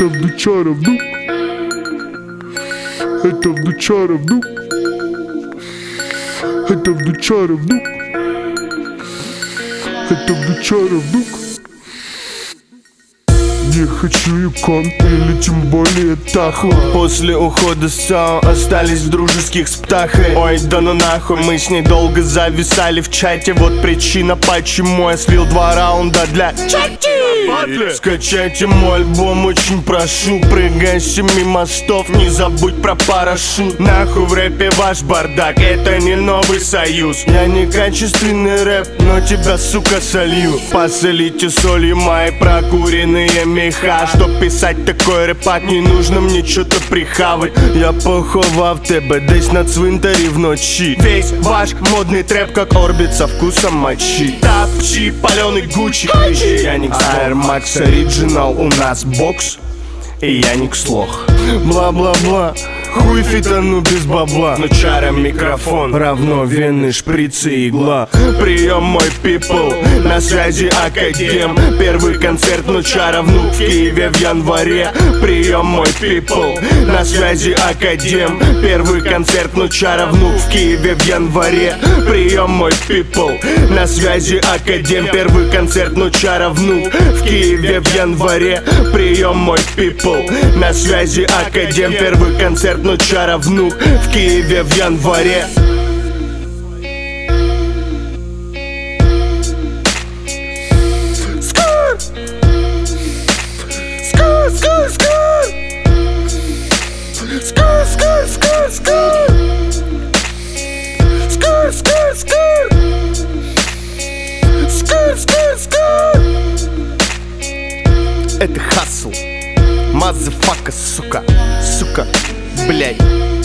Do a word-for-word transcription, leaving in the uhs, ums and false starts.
Это внучара внук. Это внучара внук. Это внучара внук. Это внучара внук. Не хочу икон или тем более таху. После ухода САО остались в дружеских с птахой. Ой, да ну нахуй, мы с ней долго зависали в чате. Вот причина, почему я слил два раунда для чати. Скачайте мой альбом, очень прошу. Прыгай с семи мостов, не забудь про парашют. Нахуй в рэпе ваш бардак, это не новый союз. Я не качественный рэп, но тебя, сука, солью. Посолите солью мои прокуренные меха. Чтоб писать такой рэпак, не нужно мне что-то прихавать. Я поховав тебе десь на цвинтарі вночі. Весь ваш модный трэп, как орбит со вкусом мочи. Тапчи, паленый Гуччи, Яникс Air Max Original, у нас бокс и Яникс лох. Бла-бла-бла, хуй фитану без бабла. Но чара микрофон равно вены, шприцы, игла. Прием, мой пипл, на связи Академ. Первый концерт, но чара внук в Киеве в январе. Прием, мой пипл, на связи Академ. Первый концерт, но чара внук в Киеве в январе. Прием, мой пипл, на связи Академ. Первый концерт, но чара внук в Киеве в январе. Прием, мой пипл, на связи Академ. Первый концерт, но чара внук в Киеве в январе. Скр! Скр, скр, скр! Скр, скр, скр, скр! Скр, скр, скр! Скр, скр, скр! Это хасл. Мазафака, сука, сука, блядь.